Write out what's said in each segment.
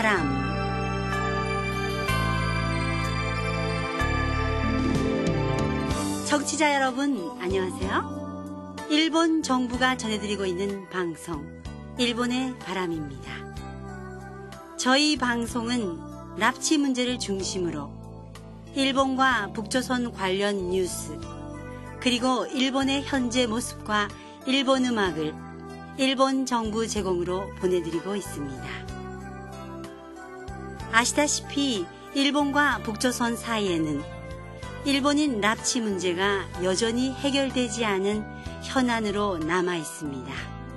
바람. 청취자 여러분, 안녕하세요. 일본 정부가 전해드리고 있는 방송, 일본의 바람입니다. 저희 방송은 납치 문제를 중심으로 일본과 북조선 관련 뉴스, 그리고 일본의 현재 모습과 일본 음악을 일본 정부 제공으로 보내드리고 있습니다. 아시다시피 일본과 북조선 사이에는 일본인 납치 문제가 여전히 해결되지 않은 현안으로 남아 있습니다.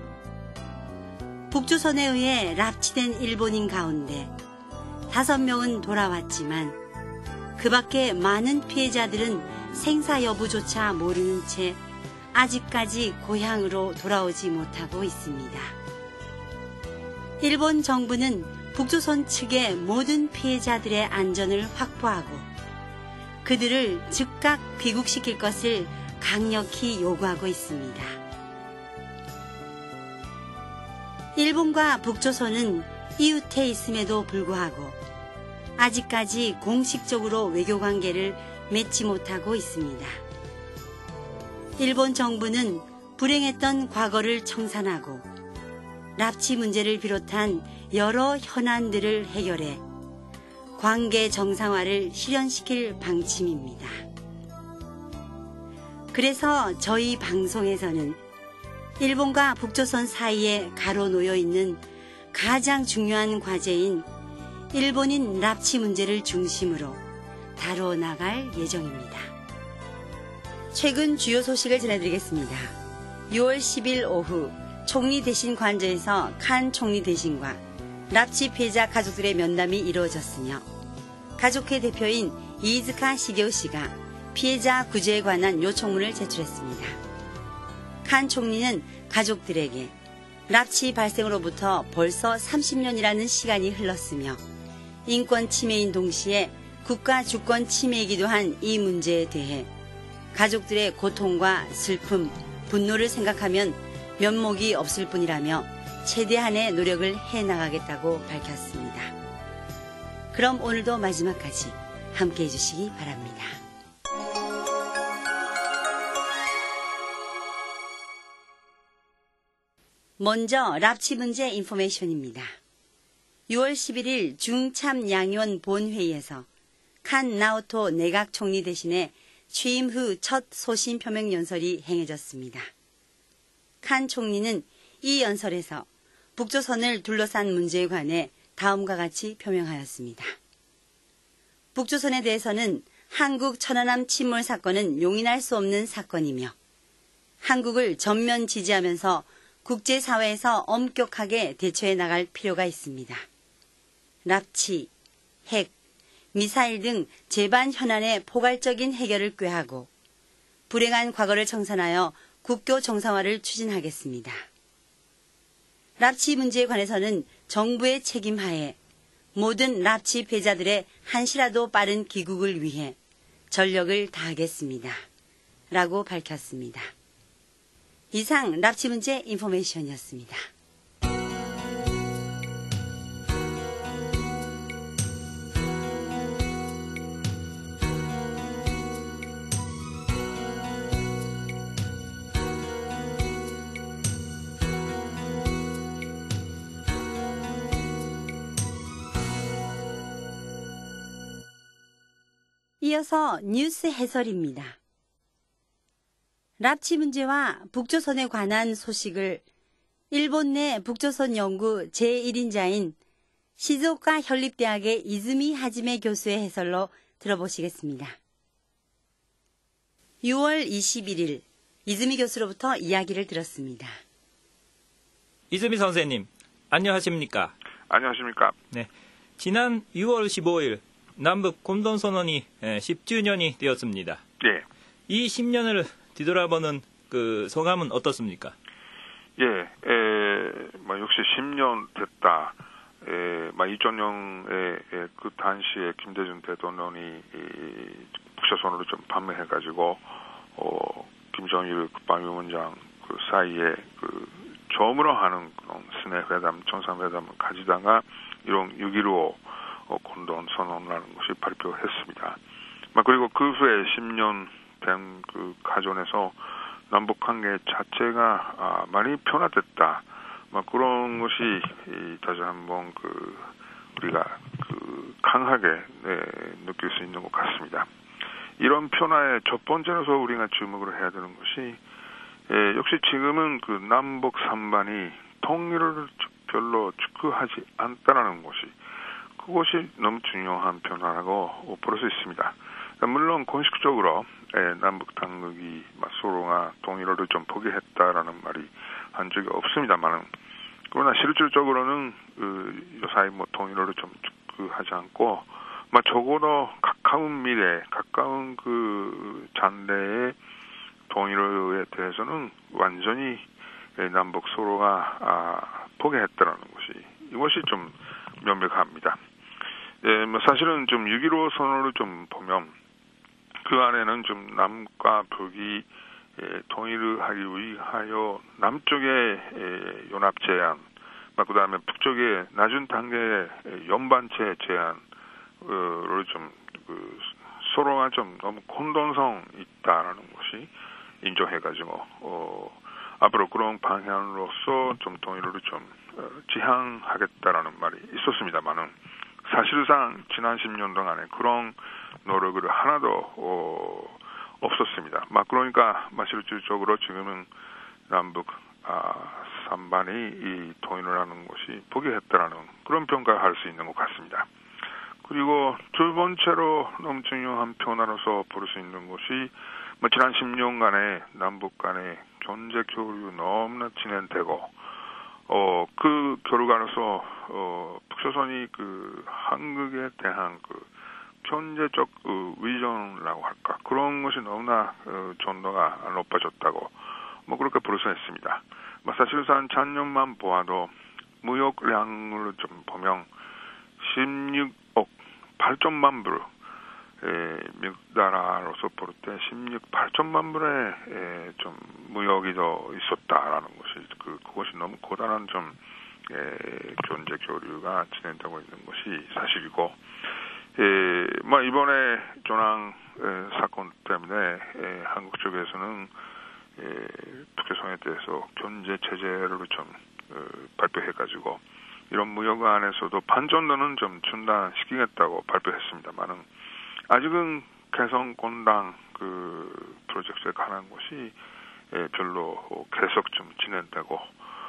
북조선에 의해 납치된 일본인 가운데 5명은 돌아왔지만 그 밖에 많은 피해자들은 생사 여부조차 모르는 채 아직까지 고향으로 돌아오지 못하고 있습니다. 일본 정부는 북조선 측의 모든 피해자들의 안전을 확보하고 그들을 즉각 귀국시킬 것을 강력히 요구하고 있습니다. 일본과 북조선은 이웃해 있음에도 불구하고 아직까지 공식적으로 외교관계를 맺지 못하고 있습니다. 일본 정부는 불행했던 과거를 청산하고 납치 문제를 비롯한 여러 현안들을 해결해 관계 정상화를 실현시킬 방침입니다. 그래서 저희 방송에서는 일본과 북조선 사이에 가로놓여 있는 가장 중요한 과제인 일본인 납치 문제를 중심으로 다뤄나갈 예정입니다. 최근 주요 소식을 전해드리겠습니다. 6월 10일 오후 총리 대신 관저에서 칸 총리 대신과 납치 피해자 가족들의 면담이 이루어졌으며 가족회 대표인 이즈카 시게오 씨가 피해자 구제에 관한 요청문을 제출했습니다. 칸 총리는 가족들에게 납치 발생으로부터 벌써 30년이라는 시간이 흘렀으며 인권 침해인 동시에 국가 주권 침해이기도 한 이 문제에 대해 가족들의 고통과 슬픔, 분노를 생각하면 면목이 없을 뿐이라며 최대한의 노력을 해나가겠다고 밝혔습니다. 그럼 오늘도 마지막까지 함께해 주시기 바랍니다. 먼저 납치 문제 인포메이션입니다. 6월 11일 중참양위원 본회의에서 칸 나오토 내각 총리 대신에 취임 후 첫 소신 표명 연설이 행해졌습니다. 칸 총리는 이 연설에서 북조선을 둘러싼 문제에 관해 다음과 같이 표명하였습니다. 북조선에 대해서는 한국 천안함 침몰 사건은 용인할 수 없는 사건이며 한국을 전면 지지하면서 국제사회에서 엄격하게 대처해 나갈 필요가 있습니다. 납치, 핵, 미사일 등 재반 현안의 포괄적인 해결을 꾀하고 불행한 과거를 청산하여 국교 정상화를 추진하겠습니다. 납치 문제에 관해서는 정부의 책임하에 모든 납치 피해자들의 한시라도 빠른 귀국을 위해 전력을 다하겠습니다. 라고 밝혔습니다. 이상 납치 문제 인포메이션이었습니다. 이어서 뉴스 해설입니다. 납치 문제와 북조선에 관한 소식을 일본 내 북조선 연구 제1인자인 시즈오카 현립대학의 이즈미 하지메 교수의 해설로 들어보시겠습니다. 6월 21일 이즈미 교수로부터 이야기를 들었습니다. 이즈미 선생님, 안녕하십니까? 안녕하십니까? 네, 지난 6월 15일 남북 공동선언이 10주년이 되었습니다. 예. 이 10년을 뒤돌아보는 그 소감은 어떻습니까? 예, 역시 10년 됐다. 2000년에 그 당시에 김대중 대통령이 북조선으로 좀 방문해가지고 김정일 국방위원장 그 사이에 그 처음으로 하는 그런 스내 회담, 정상회담을 가지다가 이런 6.15 공동 선언이라는 것이 발표했습니다. 그리고 그 후에 10년 된 그 가전에서 남북 관계 자체가 많이 변화됐다. 그런 것이 다시 한번 우리가 강하게 느낄 수 있는 것 같습니다. 이런 변화의 첫 번째로서 우리가 주목을 해야 되는 것이 역시 지금은 그 남북 삼반이 통일을 별로 추구하지 않다라는 것이 그것이 너무 중요한 변화라고 볼 수 있습니다. 물론 공식적으로 남북 당국이 서로가 통일을 좀 포기했다라는 말이 한 적이 없습니다만 그러나 실질적으로는 요사이 통일을 좀 추구하지 않고 적어도 가까운 미래, 가까운 잔대의 통일에 대해서는 완전히 남북 서로가 포기했다라는 것이 이것이 좀 명백합니다. 사실은 좀 6.15 선언을 좀 보면 그 안에는 좀 남과 북이 통일을 하기 위하여 남쪽의 연합 제안, 그 다음에 북쪽의 낮은 단계의 연반체 제안을 좀 서로가 좀 너무 공동성 있다라는 것이 인정해가지고 앞으로 그런 방향으로서 좀 통일을 좀 지향하겠다라는 말이 있었습니다만은 사실상 지난 10년 동안에 그런 노력을 하나도 없었습니다. 그러니까 실질적으로 지금은 남북 삼반이 이 통일을 하는 것이 포기했다라는 그런 평가를 할 수 있는 것 같습니다. 그리고 두 번째로 너무 중요한 변화로서 볼 수 있는 것이 지난 10년간의 남북 간의 경제 교류 너무나 진행되고 그 결과로서 북조선이 한국에 대한 경제적 위전이라고 할까 그런 것이 너무나 전도가 높아졌다고 그렇게 볼 수 있습니다. 사실상 작년만 보아도 무역량을 좀 보면 16억 8천만 불 미국 나라로서 볼 때 16, 8천만 불의 좀 무역이 더 있었다라는 것이 그것이 너무 고단한 좀 경제 교류가 진행되고 있는 것이 사실이고 이번에 조남 사건 때문에 한국 쪽에서는 북조선에 대해서 경제 제재를 좀 발표해가지고 이런 무역 안에서도 반전도는 좀 중단시키겠다고 발표했습니다만은 아직은 개성공단 프로젝트에 관한 것이 별로 계속 좀 진행되고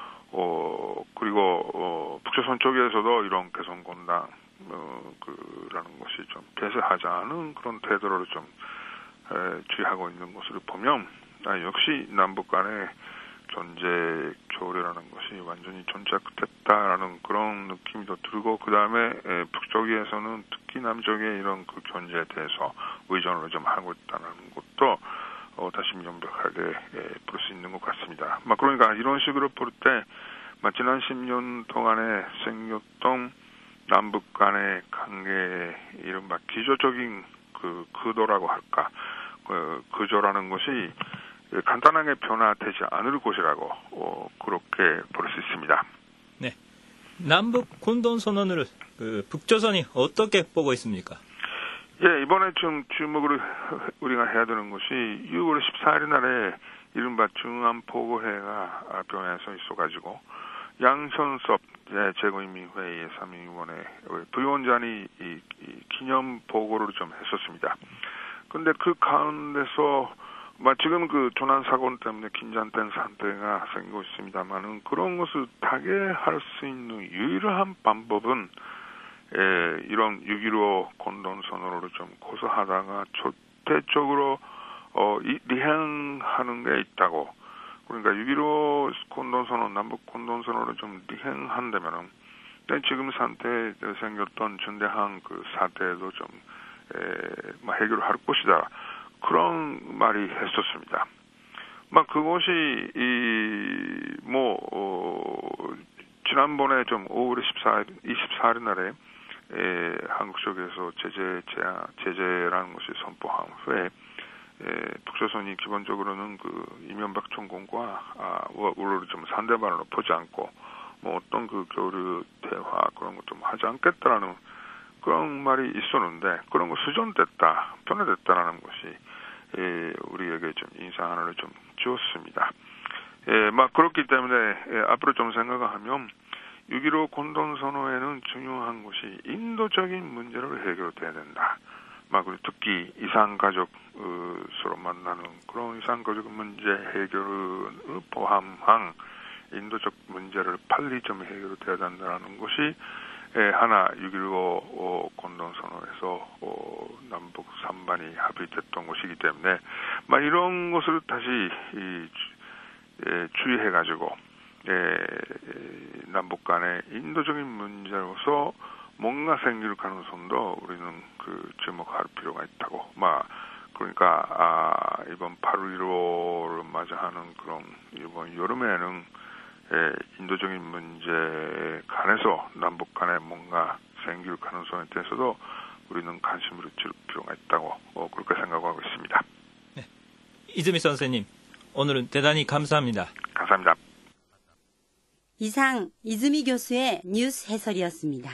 그리고 북조선 쪽에서도 이런 개성공단 라는 것이 좀 폐쇄하자는 그런 태도를 좀 취하고 있는 것을 보면 역시 남북 간의 경제 교류라는 것이 완전히 정착됐다라는 그런 느낌이 더 들고 그 다음에 북쪽에서는 특히 남쪽의 이런 경제에 대해서 의존을 좀 하고 있다는 것도 다시 명백하게 볼 수 있는 것 같습니다. 그러니까 이런 식으로 볼 때 지난 10년 동안에 생겼던 남북 간의 관계의 이른바 기조적인 구도라고 할까 구조라는 것이 간단하게 변화되지 않을 것이라고 그렇게 볼 수 있습니다. 네, 남북 공동선언을 북조선이 어떻게 보고 있습니까? 예, 이번에 좀 주목을 우리가 해야 되는 것이 6월 14일 날에 이른바 중앙보고회가 변해서 있어가지고 양현섭 최고인민회의 3위원회 부위원장이 이 기념 보고를 좀 했었습니다. 근데 그 가운데서 지금 조난 사건 때문에 긴장된 상태가 생기고 있습니다만은 그런 것을 타개할 수 있는 유일한 방법은 이런 6.15 공동선언을 좀 고수하다가 절대적으로 리행하는 게 있다고. 그러니까 6.15 공동선언, 남북 공동선언을 좀 리행한다면은 지금 상태에 생겼던 중대한 사태도 좀 해결할 것이다. 그런 말이 했었습니다. 그것이 지난번에 좀 5월 24일 날에 한국 쪽에서 제재라는 것이 선포한 후에 북조선이 기본적으로는 그 이명박 총공과 우리를 좀 상대방으로 보지 않고 뭐 어떤 그 교류 대화 그런 거 좀 하지 않겠다라는 그런 말이 있었는데 그런 거 수정됐다, 변화됐다라는 것이 우리에게 좀 인상 하나를 좀 주었습니다. 막 그렇기 때문에 앞으로 좀 생각하면 6.15 공동선언에는 중요한 것이 인도적인 문제를 해결돼야 된다. 막 특히 이산가족 서로 만나는 그런 이산가족 문제 해결을 포함한 인도적 문제를 빨리 좀 해결돼야 된다는 것이 하나 6.15 공동선언에서 남북 3반이 합의됐던 것이기 때문에 막 이런 것을 다시 주의해가지고 남북 간의 인도적인 문제로서 뭔가 생길 가능성도 우리는 그 주목할 필요가 있다고. 그러니까 이번 8.15를 맞이하는 그런 이번 여름에는 인도적인 문제에 관해서 남북 간에 뭔가 생길 가능성에 대해서도 우리는 관심을 줄 필요가 있다고 그렇게 생각하고 있습니다. 네. 이즈미 선생님, 오늘은 대단히 감사합니다. 감사합니다. 이상 이즈미 교수의 뉴스 해설이었습니다.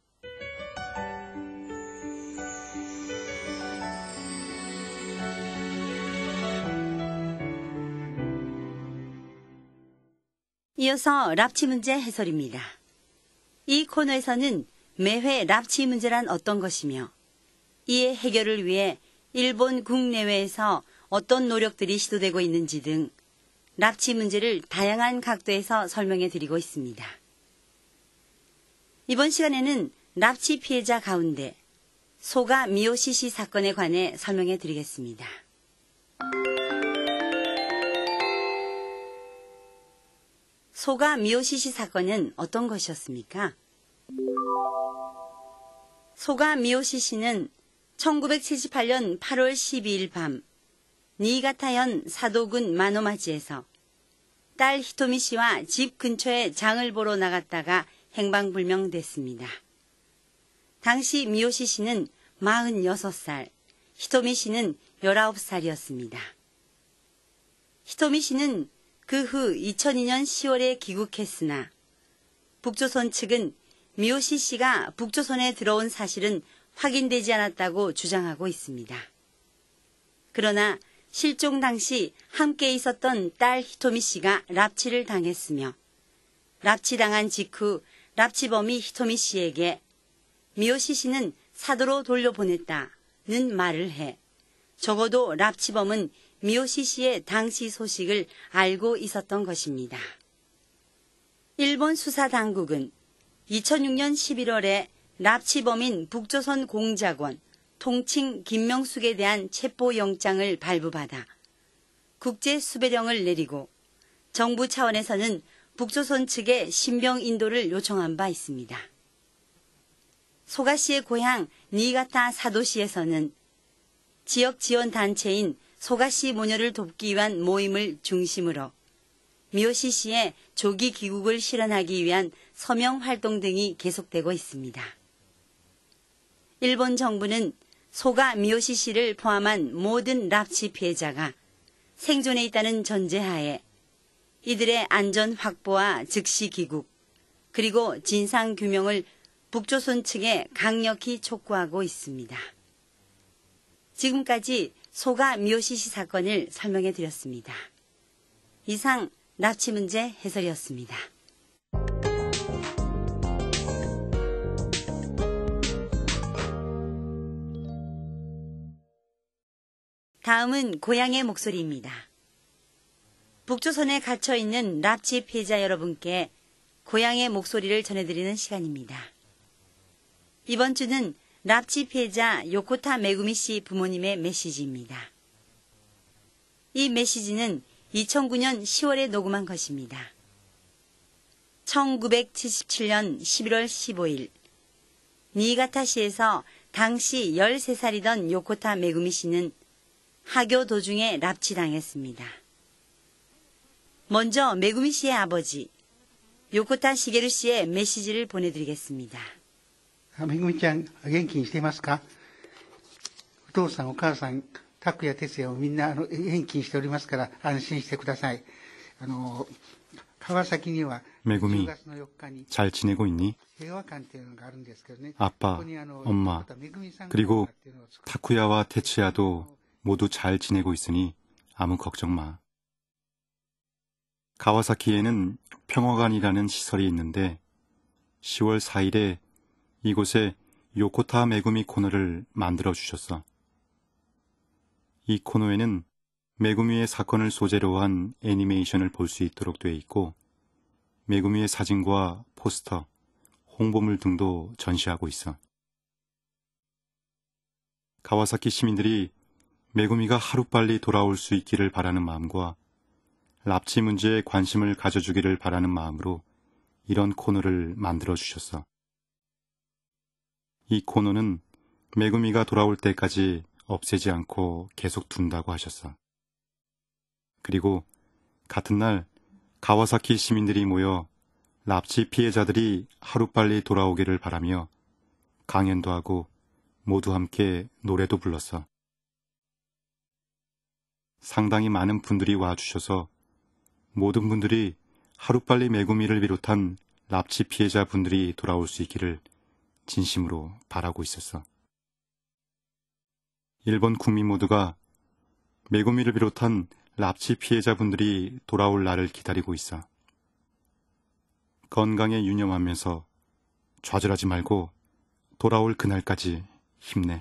이어서 납치 문제 해설입니다. 이 코너에서는 매회 납치 문제란 어떤 것이며 이의 해결을 위해 일본 국내외에서 어떤 노력들이 시도되고 있는지 등 납치 문제를 다양한 각도에서 설명해 드리고 있습니다. 이번 시간에는 납치 피해자 가운데 소가 미요시 씨 사건에 관해 설명해 드리겠습니다. 소가 미요시 씨 사건은 어떤 것이었습니까? 소가 미요시 씨는 1978년 8월 12일 밤 니이가타현 사도군 마노마지에서 딸 히토미 씨와 집 근처에 장을 보러 나갔다가 행방불명됐습니다. 당시 미요시 씨는 46살, 히토미 씨는 19살이었습니다. 히토미 씨는 그 후 2002년 10월에 귀국했으나 북조선 측은 미요시 씨가 북조선에 들어온 사실은 확인되지 않았다고 주장하고 있습니다. 그러나 실종 당시 함께 있었던 딸 히토미 씨가 납치를 당했으며 납치당한 직후 납치범이 히토미 씨에게 미요시 씨는 사도로 돌려보냈다는 말을 해 적어도 납치범은 미요시 씨의 당시 소식을 알고 있었던 것입니다. 일본 수사당국은 2006년 11월에 납치범인 북조선 공작원 통칭 김명숙에 대한 체포영장을 발부받아 국제수배령을 내리고 정부 차원에서는 북조선 측에 신병 인도를 요청한 바 있습니다. 소가 씨의 고향 니이가타 사도시에서는 지역 지원 단체인 소가씨 모녀를 돕기 위한 모임을 중심으로 미요시 씨의 조기 귀국을 실현하기 위한 서명 활동 등이 계속되고 있습니다. 일본 정부는 소가 미요시 씨를 포함한 모든 납치 피해자가 생존해 있다는 전제하에 이들의 안전 확보와 즉시 귀국, 그리고 진상 규명을 북조선 측에 강력히 촉구하고 있습니다. 지금까지 소가 미요시 씨 사건을 설명해 드렸습니다. 이상 납치 문제 해설이었습니다. 다음은 고향의 목소리입니다. 북조선에 갇혀있는 납치 피해자 여러분께 고향의 목소리를 전해드리는 시간입니다. 이번 주는 납치 피해자 요코타 메구미 씨 부모님의 메시지입니다. 이 메시지는 2009년 10월에 녹음한 것입니다. 1977년 11월 15일 니이가타시에서 당시 13살이던 요코타 메구미 씨는 하교 도중에 납치당했습니다. 먼저 메구미 씨의 아버지 요코타 시게루 씨의 메시지를 보내드리겠습니다. めぐみちゃん、元気にしていますか？お父さんお母さん、 拓也哲也をみんな返金しておりますから安心してください。川崎には 매구미 10月の4日に 잘 지내고 있니? 平和館っていうのがあるんですけどね。 아빠, ここに 엄마, めぐみさん 그리고 っていうのを作って 타쿠야와 테츠야도 모두 잘 지내고 있으니 아무 걱정 마. 가와사키에는 평화관이라는 시설이 있는데 10월 4일에 이곳에 요코타 메구미 코너를 만들어 주셨어. 이 코너에는 메구미의 사건을 소재로 한 애니메이션을 볼 수 있도록 돼 있고 메구미의 사진과 포스터, 홍보물 등도 전시하고 있어. 가와사키 시민들이 메구미가 하루빨리 돌아올 수 있기를 바라는 마음과 납치 문제에 관심을 가져주기를 바라는 마음으로 이런 코너를 만들어 주셨어. 이 코너는 메구미가 돌아올 때까지 없애지 않고 계속 둔다고 하셨어. 그리고 같은 날 가와사키 시민들이 모여 납치 피해자들이 하루빨리 돌아오기를 바라며 강연도 하고 모두 함께 노래도 불렀어. 상당히 많은 분들이 와주셔서 모든 분들이 하루빨리 메구미를 비롯한 납치 피해자 분들이 돌아올 수 있기를 진심으로 바라고 있었어. 일본 국민 모두가 메구미를 비롯한 납치 피해자분들이 돌아올 날을 기다리고 있어. 건강에 유념하면서 좌절하지 말고 돌아올 그날까지 힘내.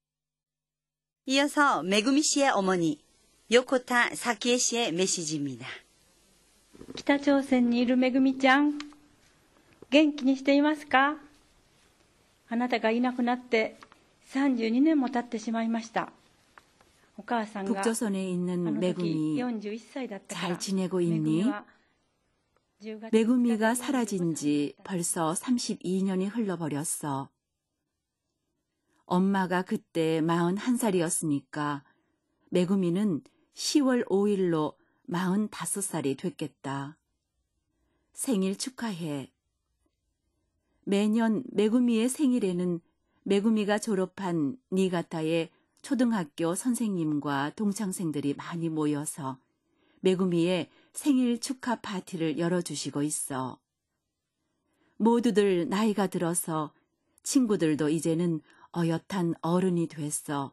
이어서 메구미 씨의 어머니 요코타 사키에 씨의 메시지입니다. 北朝鮮にいるめぐみちゃん、元気にしていますか？あなたがいなくなって32年も経ってしまいました。お母さんが 북조선에 있는 메구미 41歳だったから 잘 지내고 있니? 메구미가 사라진 지 벌써 32년이 흘러버렸어. 엄마가 그때 41살이었으니까 메구미는 10월 5일로 45살이 됐겠다. 생일 축하해. 매년 메구미의 생일에는 메구미가 졸업한 니가타의 초등학교 선생님과 동창생들이 많이 모여서 메구미의 생일 축하 파티를 열어주시고 있어. 모두들 나이가 들어서 친구들도 이제는 어엿한 어른이 됐어.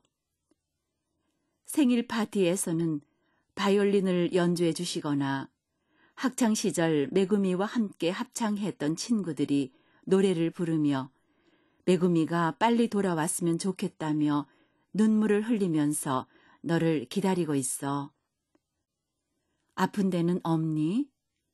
생일 파티에서는 바이올린을 연주해 주시거나 학창시절 메구미와 함께 합창했던 친구들이 노래를 부르며 메구미가 빨리 돌아왔으면 좋겠다며 눈물을 흘리면서 너를 기다리고 있어. 아픈 데는 없니?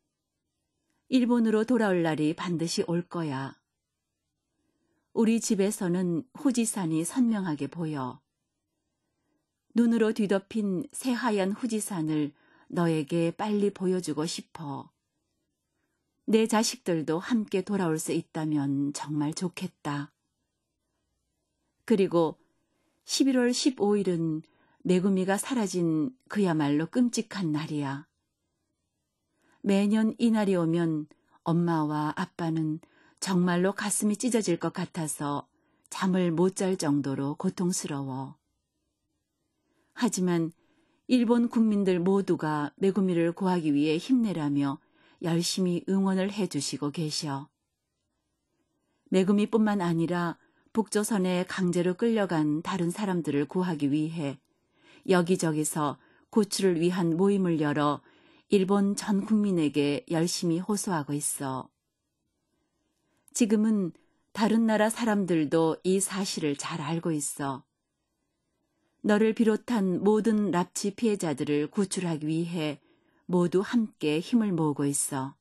일본으로 돌아올 날이 반드시 올 거야. 우리 집에서는 후지산이 선명하게 보여. 눈으로 뒤덮인 새하얀 후지산을 너에게 빨리 보여주고 싶어. 내 자식들도 함께 돌아올 수 있다면 정말 좋겠다. 그리고 11월 15일은 메구미가 사라진 그야말로 끔찍한 날이야. 매년 이 날이 오면 엄마와 아빠는 정말로 가슴이 찢어질 것 같아서 잠을 못 잘 정도로 고통스러워. 하지만 일본 국민들 모두가 메구미를 구하기 위해 힘내라며 열심히 응원을 해주시고 계셔. 메구미뿐만 아니라 북조선에 강제로 끌려간 다른 사람들을 구하기 위해 여기저기서 구출을 위한 모임을 열어 일본 전 국민에게 열심히 호소하고 있어. 지금은 다른 나라 사람들도 이 사실을 잘 알고 있어. 너를 비롯한 모든 납치 피해자들을 구출하기 위해 모두 함께 힘을 모으고 있어.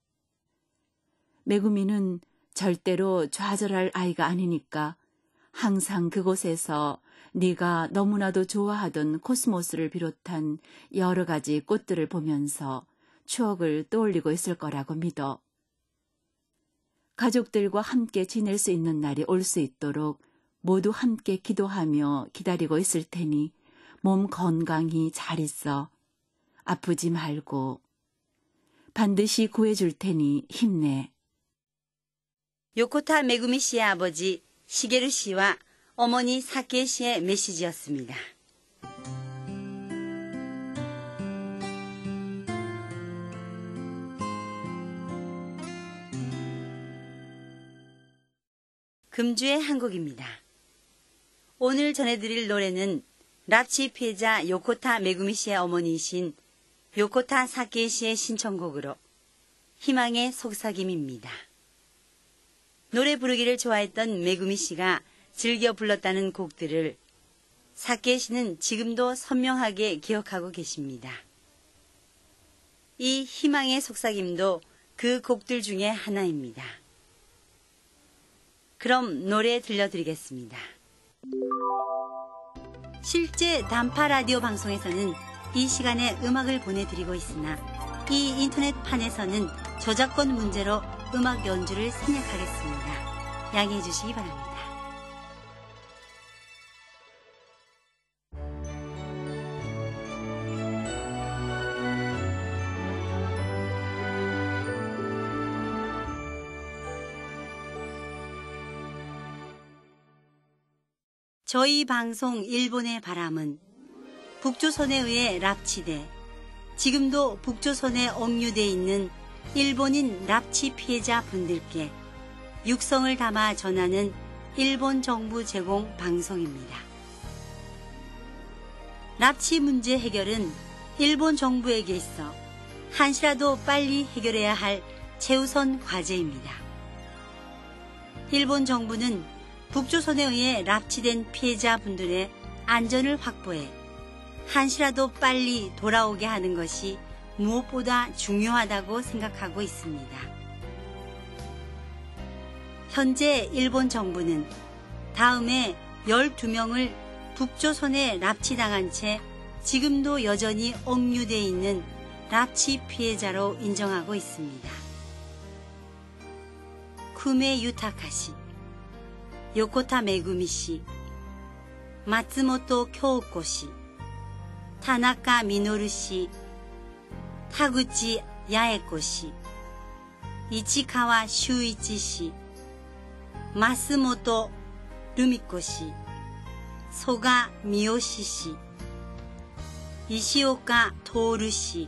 메구미는 절대로 좌절할 아이가 아니니까 항상 그곳에서 네가 너무나도 좋아하던 코스모스를 비롯한 여러 가지 꽃들을 보면서 추억을 떠올리고 있을 거라고 믿어. 가족들과 함께 지낼 수 있는 날이 올 수 있도록 모두 함께 기도하며 기다리고 있을 테니 몸 건강히 잘 있어. 아프지 말고. 반드시 구해줄 테니 힘내. 요코타 메구미 씨의 아버지 시게루 씨와 어머니 사키에 씨의 메시지였습니다. 금주의 한 곡입니다. 오늘 전해드릴 노래는 납치 피해자 요코타 메구미 씨의 어머니이신 요코타 사케 씨의 신청곡으로 희망의 속삭임입니다. 노래 부르기를 좋아했던 메구미 씨가 즐겨 불렀다는 곡들을 사케 씨는 지금도 선명하게 기억하고 계십니다. 이 희망의 속삭임도 그 곡들 중에 하나입니다. 그럼 노래 들려드리겠습니다. 실제 단파 라디오 방송에서는 이 시간에 음악을 보내드리고 있으나 이 인터넷판에서는 저작권 문제로 음악 연주를 생략하겠습니다. 양해해 주시기 바랍니다. 저희 방송 일본의 바람은 북조선에 의해 납치돼 지금도 북조선에 억류돼 있는 일본인 납치 피해자 분들께 육성을 담아 전하는 일본 정부 제공 방송입니다. 납치 문제 해결은 일본 정부에게 있어 한시라도 빨리 해결해야 할 최우선 과제입니다. 일본 정부는 북조선에 의해 납치된 피해자분들의 안전을 확보해 한시라도 빨리 돌아오게 하는 것이 무엇보다 중요하다고 생각하고 있습니다. 현재 일본 정부는 다음에 12명을 북조선에 납치당한 채 지금도 여전히 억류되어 있는 납치 피해자로 인정하고 있습니다. 쿠메 유타카 씨, 요코타 메구미 씨, 마츠모토 교코 씨, 타나카 미노루 씨, 타구치 야에코 씨, 이치카와 슈이치 씨, 마스모토 루미코 씨, 소가 미요시 씨, 이시오카 토오루 씨,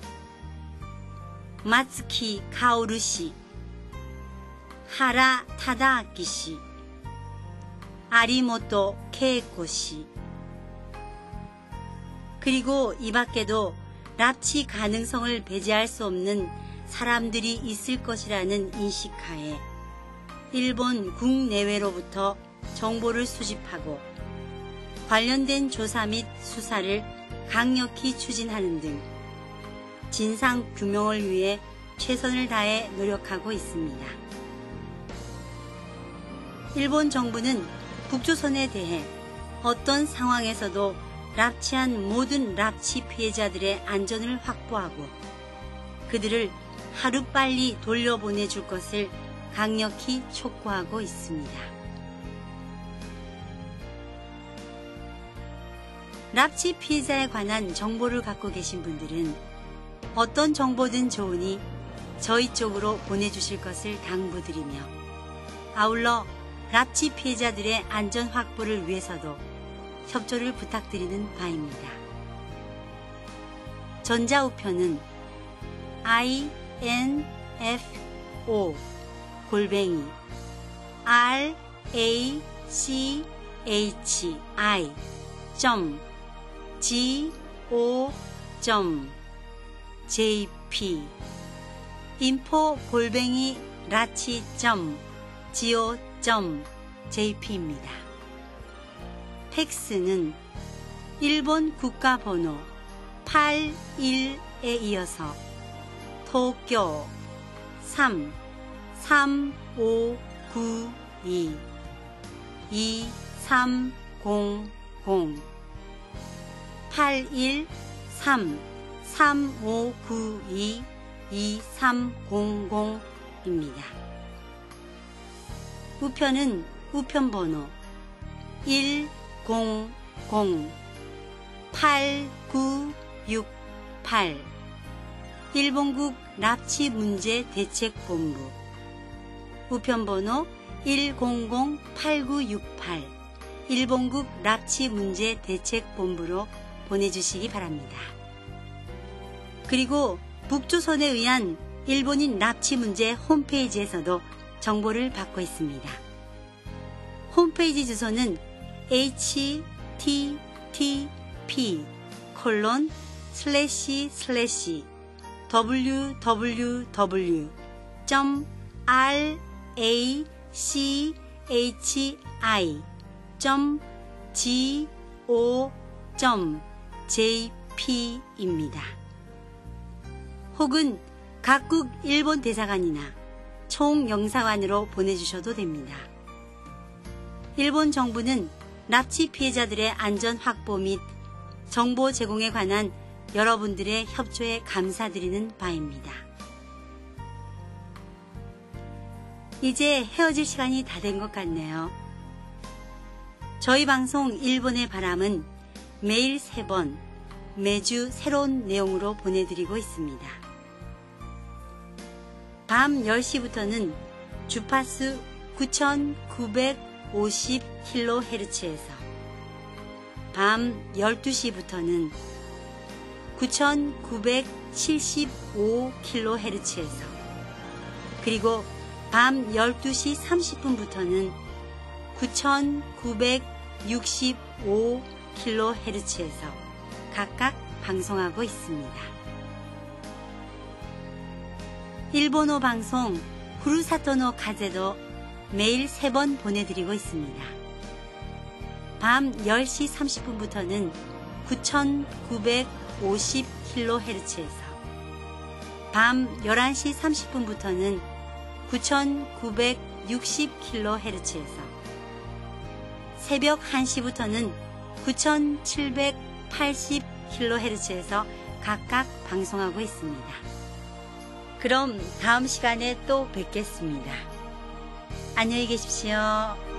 마츠키 카오루 씨, 하라 타다아키 씨, 아리모토 케이코 씨, 그리고 이 밖에도 납치 가능성을 배제할 수 없는 사람들이 있을 것이라는 인식하에 일본 국내외로부터 정보를 수집하고 관련된 조사 및 수사를 강력히 추진하는 등 진상 규명을 위해 최선을 다해 노력하고 있습니다. 일본 정부는 북조선에 대해 어떤 상황에서도 납치한 모든 납치 피해자들의 안전을 확보하고 그들을 하루빨리 돌려보내줄 것을 강력히 촉구하고 있습니다. 납치 피해자에 관한 정보를 갖고 계신 분들은 어떤 정보든 좋으니 저희 쪽으로 보내주실 것을 당부드리며 아울러 납치 피해자들의 안전 확보를 위해서도 협조를 부탁드리는 바입니다. 전자우편은 info@rachi.go.jp info@rachi.go.jp입니다. 팩스는 일본 국가번호 81에 이어서 도쿄 33592-2300 813-3592-2300입니다. 우편은 우편번호 100-8968 일본국 납치문제대책본부 우편번호 100-8968 일본국 납치문제대책본부로 보내주시기 바랍니다. 그리고 북조선에 의한 일본인 납치 문제 홈페이지에서도 정보를 받고 있습니다. 홈페이지 주소는 www.rachi-go.jp입니다. 혹은 각국 일본 대사관이나 총영사관으로 보내주셔도 됩니다. 일본 정부는 납치 피해자들의 안전 확보 및 정보 제공에 관한 여러분들의 협조에 감사드리는 바입니다. 이제 헤어질 시간이 다 된 것 같네요. 저희 방송 일본의 바람은 매일 3번, 매주 새로운 내용으로 보내드리고 있습니다. 밤 10시부터는 주파수 9950kHz에서, 밤 12시부터는 9975kHz에서, 그리고 밤 12시 30분부터는 9965kHz에서 각각 방송하고 있습니다. 일본어 방송 후루사토노 카제도 매일 3번 보내드리고 있습니다. 밤 10시 30분부터는 9950kHz에서, 밤 11시 30분부터는 9960kHz에서, 새벽 1시부터는 9780kHz에서 각각 방송하고 있습니다. 그럼 다음 시간에 또 뵙겠습니다. 안녕히 계십시오.